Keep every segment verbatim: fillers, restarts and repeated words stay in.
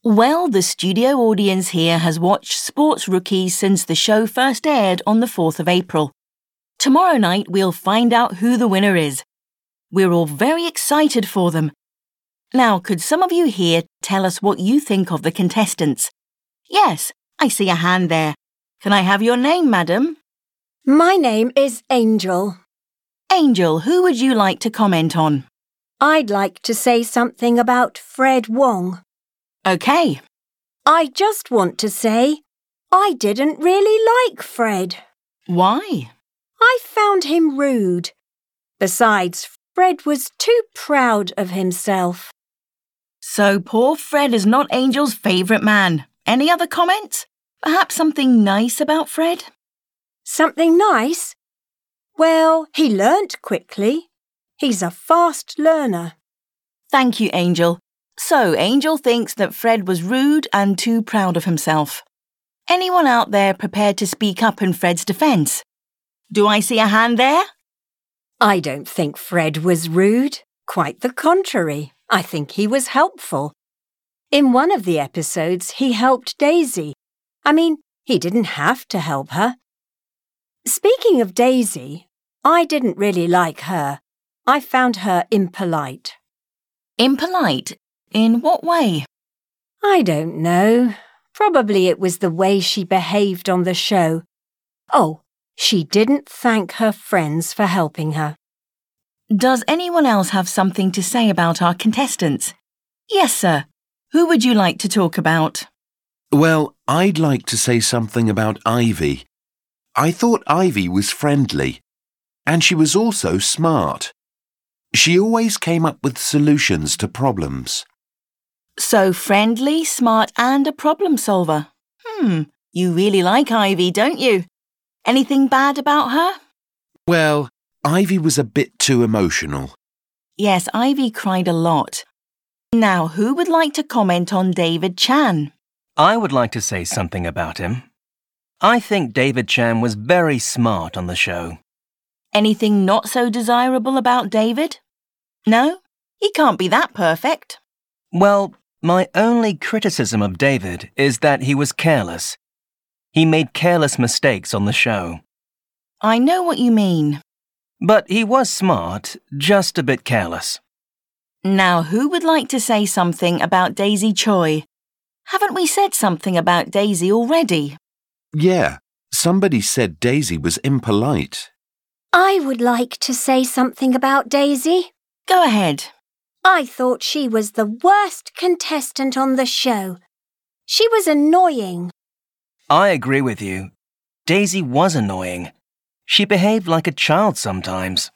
Well, the studio audience here has watched Sports Rookies since the show first aired on the fourth of April. Tomorrow night we'll find out who the winner is. We're all very excited for them. Now, could some of you here tell us what you think of the contestants? Yes, I see a hand there. Can I have your name, madam? My name is Angel. Angel, who would you like to comment on? I'd like to say something about Fred Wong. OK. I just want to say I didn't really like Fred. Why? I found him rude. Besides, Fred was too proud of himself. So poor Fred is not Angel's favourite man. Any other comments? Perhaps something nice about Fred? Something nice? Well, he learnt quickly. He's a fast learner. Thank you, Angel. So, Angel thinks that Fred was rude and too proud of himself. Anyone out there prepared to speak up in Fred's defence? Do I see a hand there? I don't think Fred was rude. Quite the contrary. I think he was helpful. In one of the episodes, he helped Daisy. I mean, he didn't have to help her. Speaking of Daisy, I didn't really like her. I found her impolite. Impolite? In what way? I don't know. Probably it was the way she behaved on the show. Oh, she didn't thank her friends for helping her. Does anyone else have something to say about our contestants? Yes, sir. Who would you like to talk about? Well, I'd like to say something about Ivy. I thought Ivy was friendly, and she was also smart. She always came up with solutions to problems. So friendly, smart and a problem solver. Hmm, you really like Ivy, don't you? Anything bad about her? Well, Ivy was a bit too emotional. Yes, Ivy cried a lot. Now, who would like to comment on David Chan? I would like to say something about him. I think David Chan was very smart on the show. Anything not so desirable about David? No? He can't be that perfect. Well, my only criticism of David is that he was careless. He made careless mistakes on the show. I know what you mean. But he was smart, just a bit careless. Now, who would like to say something about Daisy Choi? Haven't we said something about Daisy already? Yeah, somebody said Daisy was impolite. I would like to say something about Daisy. Go ahead. I thought she was the worst contestant on the show. She was annoying. I agree with you. Daisy was annoying. She behaved like a child sometimes.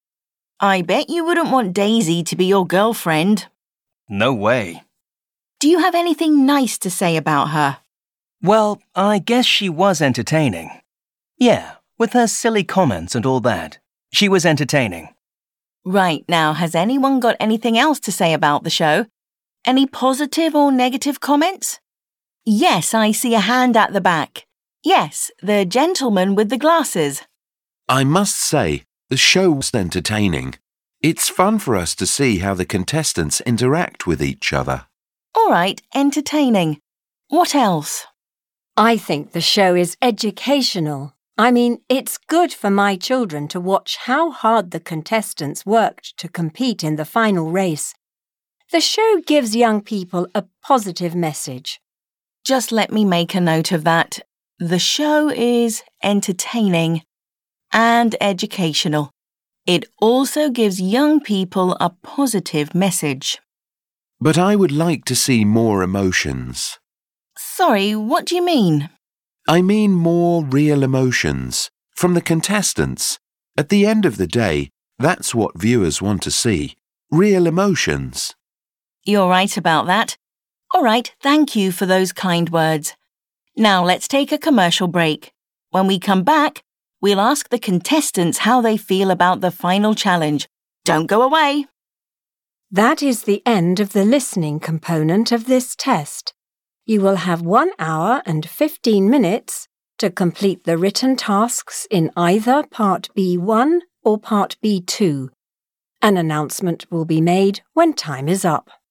I bet you wouldn't want Daisy to be your girlfriend. No way. Do you have anything nice to say about her? Well, I guess she was entertaining. Yeah, with her silly comments and all that. She was entertaining. Right, now, has anyone got anything else to say about the show? Any positive or negative comments? Yes, I see a hand at the back. Yes, the gentleman with the glasses. I must say, the show was entertaining. It's fun for us to see how the contestants interact with each other. All right, entertaining. What else? I think the show is educational. I mean, it's good for my children to watch how hard the contestants worked to compete in the final race. The show gives young people a positive message. Just let me make a note of that. The show is entertaining and educational. It also gives young people a positive message. But I would like to see more emotions. Sorry, what do you mean? I mean more real emotions from the contestants. At the end of the day, that's what viewers want to see. Real emotions. You're right about that. All right, thank you for those kind words. Now let's take a commercial break. When we come back, we'll ask the contestants how they feel about the final challenge. Don't go away. That is the end of the listening component of this test. You will have one hour and fifteen minutes to complete the written tasks in either Part B one or Part B two. An announcement will be made when time is up.